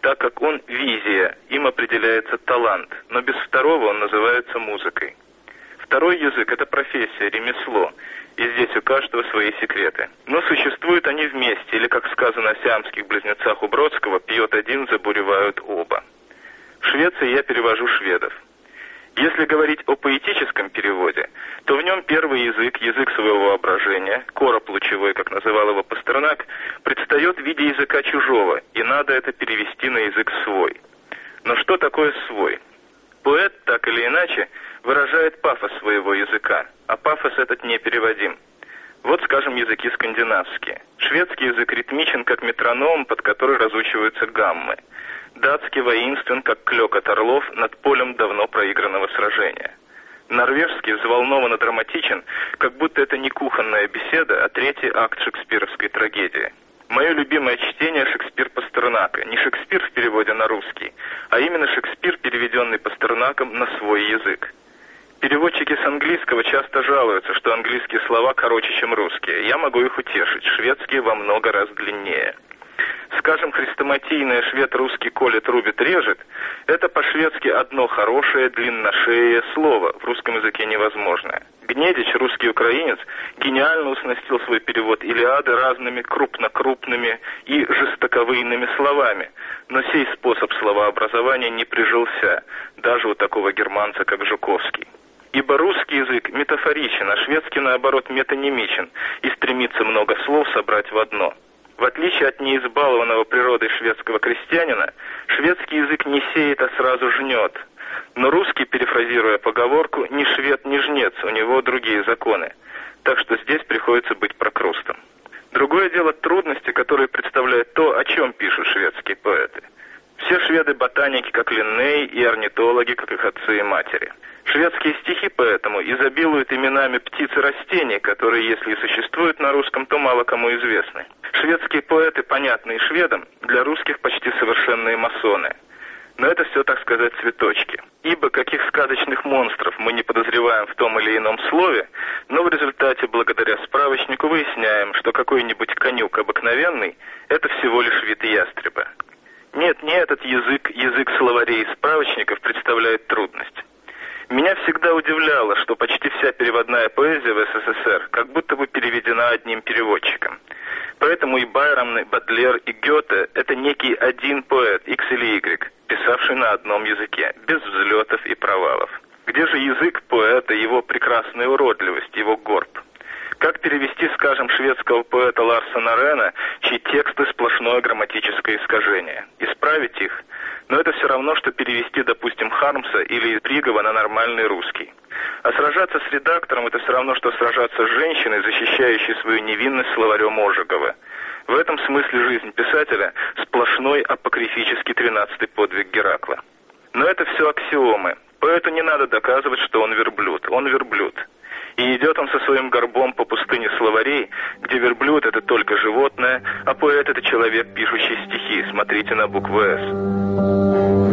Speaker 21: так как он визия, им определяется талант, но без второго он называется музыкой. Второй язык – это профессия, ремесло, и здесь у каждого свои секреты. Но существуют они вместе, или, как сказано о сиамских близнецах у Бродского, «пьет один, забуревают оба». В Швеции я перевожу шведов. Если говорить о поэтическом переводе, то в нем первый язык, язык своего воображения, короб лучевой, как называл его Пастернак, предстает в виде языка чужого, и надо это перевести на язык свой. Но что такое свой? Поэт, так или иначе, выражает пафос своего языка, а пафос этот непереводим. Вот, скажем, языки скандинавские. Шведский язык ритмичен, как метроном, под который разучиваются гаммы. Датский воинствен, как клёкот орлов над полем давно проигранного сражения. Норвежский взволнованно драматичен, как будто это не кухонная беседа, а третий акт шекспировской трагедии. Мое любимое чтение — Шекспир Пастернака. Не Шекспир в переводе на русский, а именно Шекспир, переведенный Пастернаком на свой язык. Переводчики с английского часто жалуются, что английские слова короче, чем русские. Я могу их утешить, шведские во много раз длиннее. Скажем, хрестоматийное швед-русский колет, рубит, режет – это по-шведски одно хорошее длинношеее слово, в русском языке невозможное. Гнедич, русский украинец, гениально уснастил свой перевод «Илиады» разными крупнокрупными и жестоковыйными словами, но сей способ словообразования не прижился, даже у такого германца, как Жуковский. Ибо русский язык метафоричен, а шведский, наоборот, метонимичен и стремится много слов собрать в одно. В отличие от неизбалованного природой шведского крестьянина, шведский язык не сеет, а сразу жнет. Но русский, перефразируя поговорку, ни швед, ни жнец, у него другие законы. Так что здесь приходится быть прокрустом. Другое дело трудности, которые представляют то, о чем пишут шведские поэты. Все шведы ботаники, как Линней, и орнитологи, как их отцы и матери. Шведские стихи поэтому изобилуют именами птиц и растений, которые, если и существуют на русском, то мало кому известны. Шведские поэты, понятные шведам, для русских почти совершенные масоны. Но это все, так сказать, цветочки. Ибо каких сказочных монстров мы не подозреваем в том или ином слове, но в результате, благодаря справочнику, выясняем, что какой-нибудь конюк обыкновенный – это всего лишь вид ястреба. Нет, не этот язык словарей и справочников представляет трудность. Меня всегда удивляло, что почти вся переводная поэзия в СССР как будто бы переведена одним переводчиком. Поэтому и Байрон, и Бодлер, и Гёте – это некий один поэт, X или Y, писавший на одном языке, без взлетов и провалов. Где же язык поэта, его прекрасная уродливость, его горб? Как перевести, скажем, шведского поэта Ларсена Рена, чьи тексты сплошное грамматическое искажение? Исправить их? Но это все равно, что перевести, допустим, Хармса или Пригова на нормальный русский. А сражаться с редактором – это все равно, что сражаться с женщиной, защищающей свою невинность словарем Ожегова. В этом смысле жизнь писателя – сплошной апокрифический 13-й подвиг Геракла. Но это все аксиомы. Поэту не надо доказывать, что он верблюд. Он верблюд. И идет он со своим горбом по пустыне словарей, где верблюд – это только животное, а поэт – это человек, пишущий стихи. Смотрите на букву «С».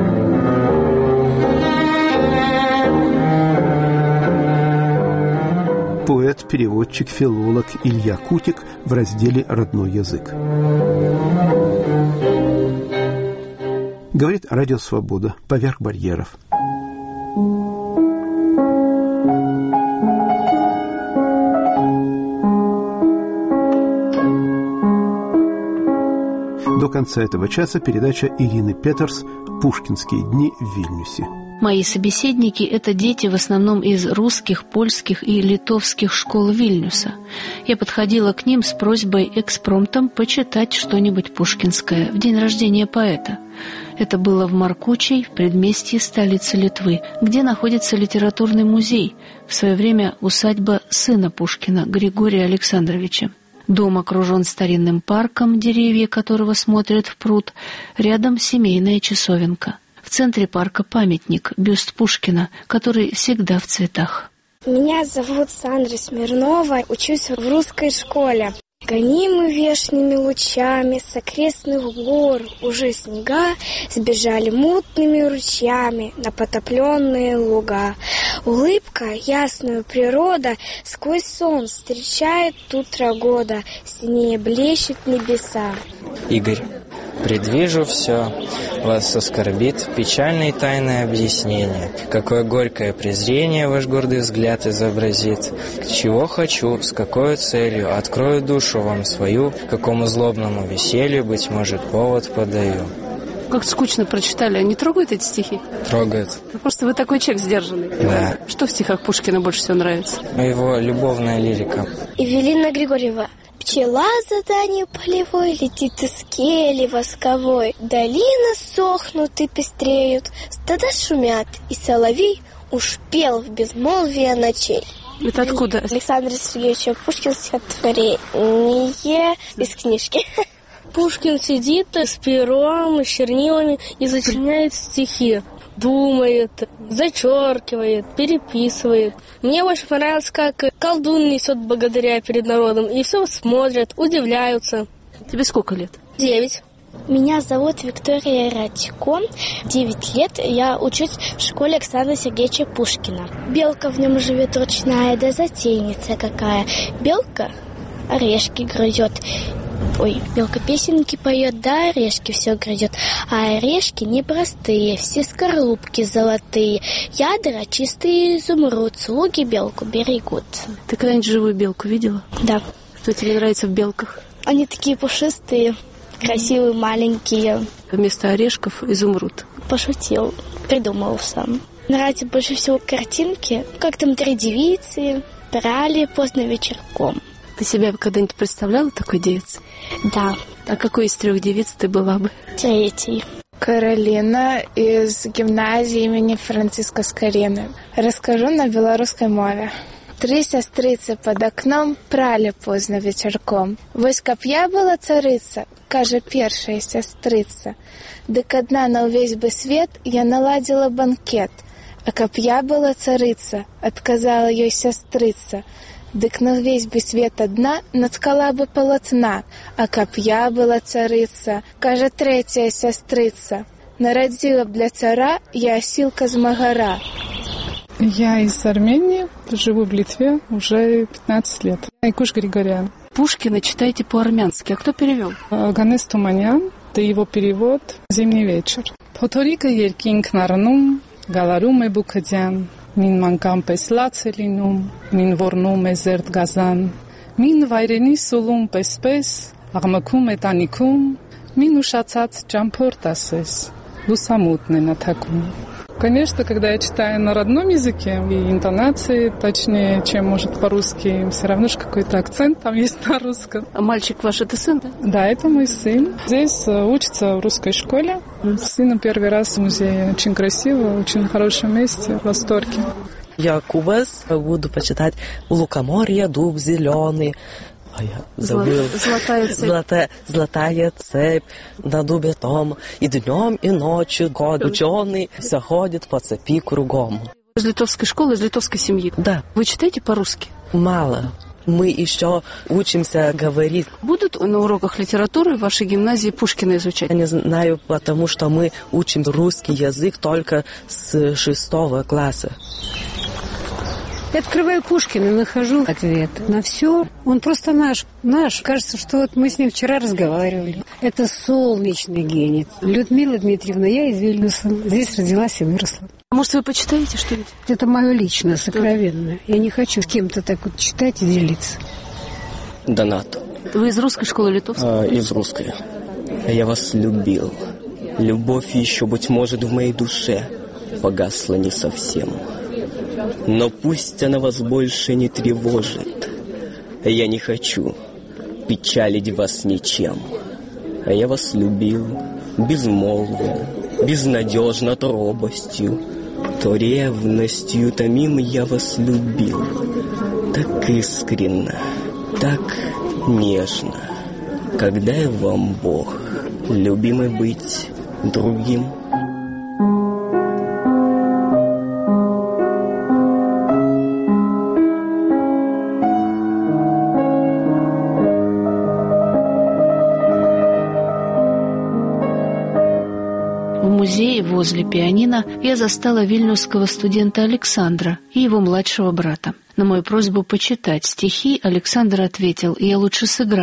Speaker 2: Поэт, переводчик, филолог Илья Кутик в разделе «Родной язык». Говорит Радио Свобода. Поверх барьеров. До конца этого часа передача Ирины Петерс «Пушкинские дни в Вильнюсе».
Speaker 1: Мои собеседники – это дети в основном из русских, польских и литовских школ Вильнюса. Я подходила к ним с просьбой экспромтом почитать что-нибудь пушкинское в день рождения поэта. Это было в Маркучей, в предместье столицы Литвы, где находится литературный музей, в свое время усадьба сына Пушкина, Григория Александровича. Дом окружен старинным парком, деревья которого смотрят в пруд, рядом семейная часовенка. В центре парка памятник, бюст Пушкина, который всегда в цветах.
Speaker 4: Меня зовут Сандра Смирнова, учусь в русской школе. Гонимы вешними лучами с окрестных гор уже снега сбежали мутными ручьями на потопленные луга. Улыбка, ясную природа сквозь сон встречает утро года, синее блещет небеса.
Speaker 5: Игорь,
Speaker 3: Предвижу все, вас оскорбит печальное и тайное объяснение. Какое горькое презрение ваш гордый взгляд изобразит. Чего хочу, с какой целью, открою душу вам свою, какому злобному веселью, быть может, повод подаю.
Speaker 1: Как скучно прочитали. Они трогают эти стихи?
Speaker 3: Трогают.
Speaker 1: Просто вы такой человек сдержанный.
Speaker 3: Да.
Speaker 1: Что в стихах Пушкина больше всего нравится?
Speaker 3: Его любовная лирика.
Speaker 22: Евелина Григорьева. Пчела за данью полевой летит из кели восковой. Долины сохнут и пестреют, стада шумят, и соловей уж пел в безмолвие ночей.
Speaker 1: Это откуда?
Speaker 22: Александр Сергеевич Пушкин, стихотворение из книжки.
Speaker 23: Пушкин сидит с пером, с чернилами и сочиняет стихи. Думает, зачеркивает, переписывает. Мне больше понравилось, как колдун несет благодаря перед народом. И все смотрят, удивляются.
Speaker 1: Тебе сколько лет?
Speaker 22: 9. Меня зовут Виктория Радько. 9 лет. Я учусь в школе Александра Сергеевича Пушкина. Белка в нем живет ручная, да затейница какая. Белка орешки грызет. Ой, белка песенки поет, да орешки все грызет. А орешки непростые, все скорлупки золотые. Ядра чистые изумруд, слуги белку берегут.
Speaker 1: Ты когда-нибудь живую белку видела?
Speaker 22: Да.
Speaker 1: Что тебе нравится в белках?
Speaker 22: Они такие пушистые, красивые, маленькие.
Speaker 1: Вместо орешков изумруд.
Speaker 22: Пошутил, придумал сам. Нравятся больше всего картинки, как там 3 девицы брали поздно вечерком.
Speaker 1: Ты себя когда-нибудь представляла такой девицей?
Speaker 22: Да.
Speaker 1: А какой из 3 девиц ты была бы?
Speaker 22: 3.
Speaker 4: Каролина из гимназии имени Франциска Скорины. Расскажу на белорусской мове. 3 сестрицы под окном прали поздно вечерком. Вось каб я была царица, кажа першая сестрица. Дык одна на увесь бы свет я наладила банкет. А каб я была царица, отказала ёй сестрица. Дык на весь бы свет одна наткала бы полотна, а каб я была царица, кажа 3 сестрица, народила б для цара я осилка з магара.
Speaker 24: Я из Армении, живу в Литве уже 15 лет. Айкуш Григорян.
Speaker 1: Пушкина читаете по-армянски, а кто перевел?
Speaker 24: Ганес Туманян, это его перевод «Зимний вечер». Փոթորիկը երկինքն առնում, գալարում է բուքդյան, Մին մանկան պես լաց է լինում, մին ոռնում է զերդ գազան, մին վայրենի սուլում պես-պես, աղմկում է տանիքում, մին ուշացած ճամփորդ ասես, լուսամուտն է նա թակում. Конечно, когда я читаю на родном языке, и интонации точнее, чем, может, по-русски, все равно же какой-то акцент там есть на русском.
Speaker 1: А мальчик ваш это сын, да?
Speaker 24: Да, это мой сын. Здесь учится в русской школе. С сыном первый раз в музее. Очень красиво, очень хорошем месте, в восторге.
Speaker 25: Я Кубас, буду почитать «Лукоморье, дуб зеленый». А я забыл. Золотая цепь на дубе том. И днем, и ночью год ученый все ходит по цепи кругом.
Speaker 1: Из литовской школы, из литовской семьи?
Speaker 25: Да.
Speaker 1: Вы читаете по-русски?
Speaker 25: Мало. Мы еще учимся говорить.
Speaker 1: Будут на уроках литературы в вашей гимназии Пушкина изучать?
Speaker 25: Я не знаю, потому что мы учим русский язык только с 6 класса.
Speaker 26: Я открываю Пушкина, нахожу ответ на все. Он просто наш. Кажется, что вот мы с ним вчера разговаривали. Это солнечный гений. Людмила Дмитриевна, я из Вильнюса. Здесь родилась и выросла.
Speaker 1: Может, вы почитаете что-нибудь?
Speaker 26: Это мое личное, сокровенное. Я не хочу с кем-то так вот читать и делиться.
Speaker 25: Донат.
Speaker 1: Вы из русской школы литовской?
Speaker 25: Из русской. Я вас любил. Любовь еще, быть может, в моей душе погасла не совсем. Но пусть она вас больше не тревожит. Я не хочу печалить вас ничем. А я вас любил безмолвно, безнадежно, то робостью, то ревностью томим я вас любил. Так искренно, так нежно. Когда я вам Бог, любимый быть другим.
Speaker 1: В музее возле пианино я застала вильнюсского студента Александра и его младшего брата. На мою просьбу почитать стихи Александр ответил: «Я лучше сыграю».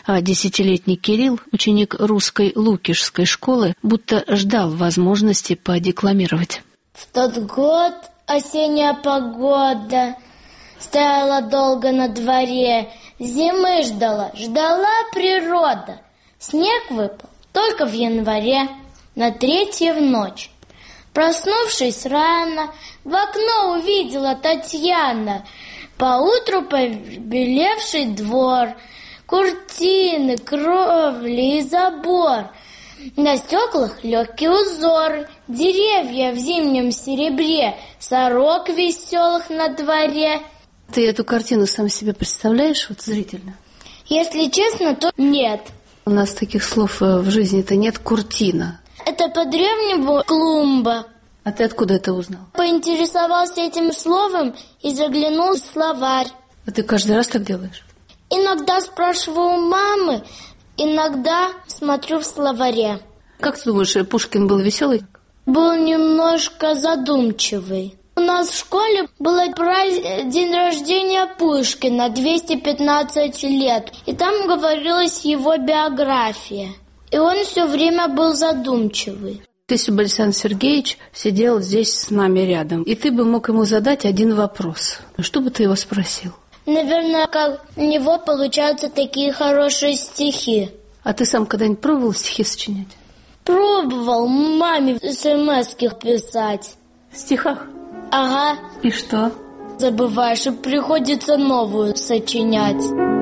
Speaker 1: А 10-летний Кирилл, ученик русской Лукишской школы, будто ждал возможности подекламировать.
Speaker 22: В тот год осенняя погода стояла долго на дворе, зимы ждала природа. Снег выпал только в январе, на 3 в ночь. Проснувшись рано, в окно увидела Татьяна поутру побелевший двор, куртины, кровли и забор. На стеклах легкие узоры, деревья в зимнем серебре, сорок веселых на дворе.
Speaker 1: Ты эту картину сам себе представляешь, вот зрительно?
Speaker 22: Если честно, то нет.
Speaker 1: У нас таких слов в жизни-то нет. Куртина.
Speaker 22: Это по-древнему клумба.
Speaker 1: А ты откуда это узнал?
Speaker 22: Поинтересовался этим словом и заглянул в словарь.
Speaker 1: А ты каждый раз так делаешь?
Speaker 22: Иногда спрашиваю у мамы, иногда смотрю в словаре.
Speaker 1: Как ты думаешь, Пушкин был веселый?
Speaker 22: Был немножко задумчивый. У нас в школе был день рождения Пушкина, 215 лет. И там говорилась его биография. И он все время был задумчивый.
Speaker 1: Если бы Александр Сергеевич сидел здесь с нами рядом, и ты бы мог ему задать один вопрос, что бы ты его спросил?
Speaker 22: Наверное, как у него получаются такие хорошие стихи.
Speaker 1: А ты сам когда-нибудь пробовал стихи сочинять?
Speaker 22: Пробовал маме смс-ки писать.
Speaker 1: В стихах?
Speaker 22: Ага.
Speaker 1: И что?
Speaker 22: Забываешь, и приходится новую сочинять.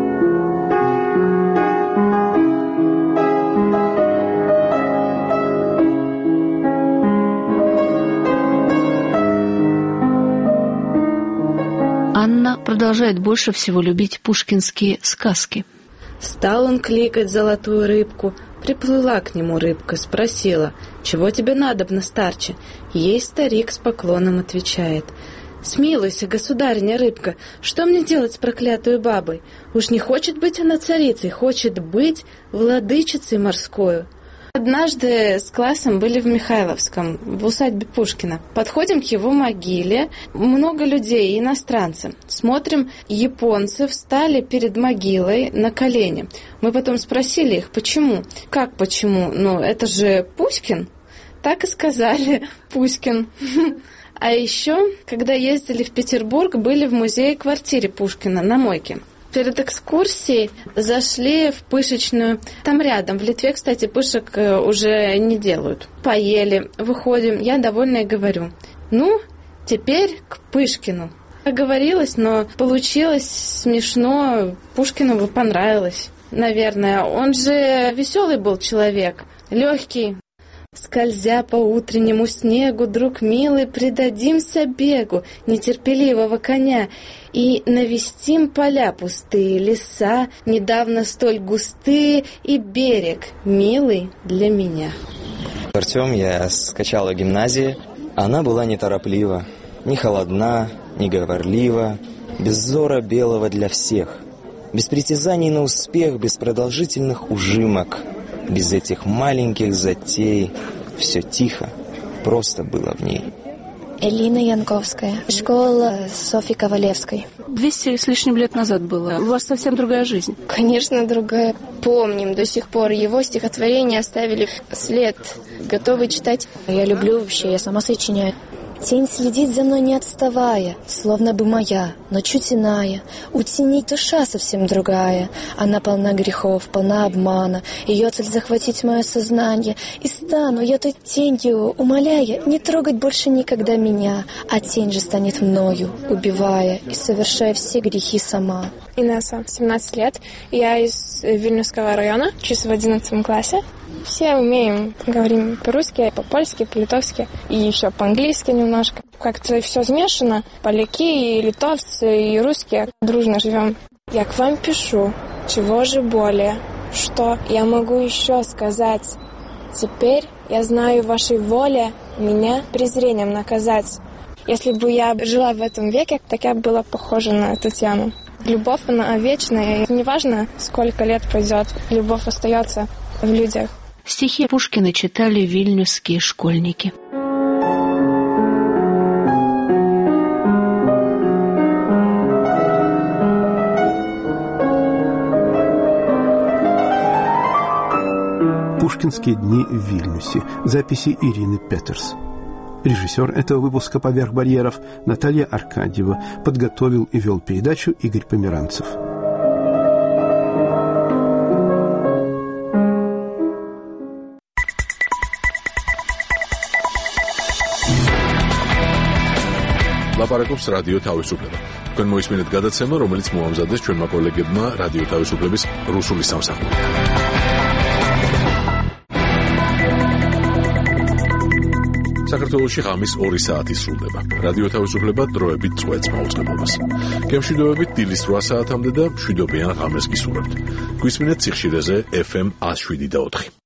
Speaker 1: Анна продолжает больше всего любить пушкинские сказки.
Speaker 7: Стал он кликать золотую рыбку. Приплыла к нему рыбка, спросила: «Чего тебе надобно, старче?» Ей старик с поклоном отвечает: «Смилуйся, государыня рыбка, что мне делать с проклятой бабой? Уж не хочет быть она царицей, хочет быть владычицей морскою». Однажды с классом были в Михайловском, в усадьбе Пушкина. Подходим к его могиле, много людей, иностранцы. Смотрим, японцы встали перед могилой на колени. Мы потом спросили их, почему? Как почему? Ну, это же Пушкин. Так и сказали, Пушкин. А еще, когда ездили в Петербург, были в музее-квартире Пушкина на Мойке. Перед экскурсией зашли в пышечную. Там рядом, в Литве, кстати, пышек уже не делают. Поели, выходим, я довольная говорю: «Ну, теперь к Пышкину». Оговорилась, но получилось смешно. Пушкину бы понравилось, наверное. Он же веселый был человек, легкий. Скользя по утреннему снегу, друг милый, предадимся бегу нетерпеливого коня и навестим поля пустые, леса, недавно столь густые, и берег, милый для меня.
Speaker 3: Артем я скачала в гимназии. Она была нетороплива, не холодна, не говорлива, без взора белого для всех, без притязаний на успех, без продолжительных ужимок, без этих маленьких затей. Все тихо, просто было в ней.
Speaker 8: Элина Янковская, школа Софьи Ковалевской.
Speaker 1: 200 с лишним лет назад было. У вас совсем другая жизнь.
Speaker 8: Конечно, другая. Помним до сих пор. Его стихотворения оставили след. Готовы читать. Я люблю вообще, я сама сочиняю. Тень следит за мной, не отставая, словно бы моя, но чуть иная. У теней душа совсем другая. Она полна грехов, полна обмана. Ее цель захватить мое сознание. И стану я той тенью, умоляя не трогать больше никогда меня. А тень же станет мною, убивая и совершая все грехи сама.
Speaker 9: Инесса, 17 лет. Я из Вильнюсского района, учусь в 11 классе. Все умеем, говорим по-русски, по-польски, по-литовски и еще по-английски немножко. Как-то все смешано. Поляки, и литовцы, и русские дружно живем. Я к вам пишу. Чего же более? Что я могу еще сказать? Теперь я знаю вашей воле меня презрением наказать. Если бы я жила в этом веке, так я была похожа на Татьяну. Любовь, она вечная, и неважно, сколько лет пройдет, любовь остается в людях.
Speaker 1: Стихи Пушкина читали вильнюсские школьники.
Speaker 2: Пушкинские дни в Вильнюсе. Записи Ирины Петерс. Режиссер этого выпуска «Поверх барьеров» Наталья Аркадьева. Подготовил и вел передачу Игорь Померанцев.
Speaker 10: ლაპარაკობს რადიო თავისუფლება. თქვენ მოისმინეთ გადაცემა, რომელიც მოამზადეს ჩვენმა კოლეგებმა რადიო თავისუფლების რუსული სამსახური. საქართველოში ღამის 2 საათი სრულდება. რადიო თავისუფლება დროებით წვეთს მაუწყებლობას. გემშვიდობებით დილის 8 საათამდე და მშვიდობიან ღამეს გისურვებთ. გვისმინეთ სიხშირეზე FM 107.4.